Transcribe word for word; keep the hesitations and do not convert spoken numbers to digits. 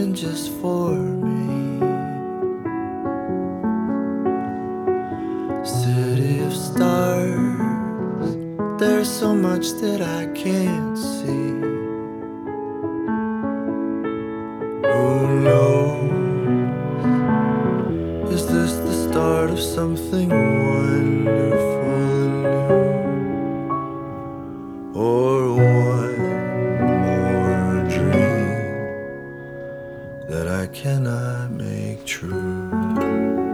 heaven just for me. City of stars, there's so much that I can't see. Who knows? Is this the start of something wonderful and new? Or one more dream that I cannot make true?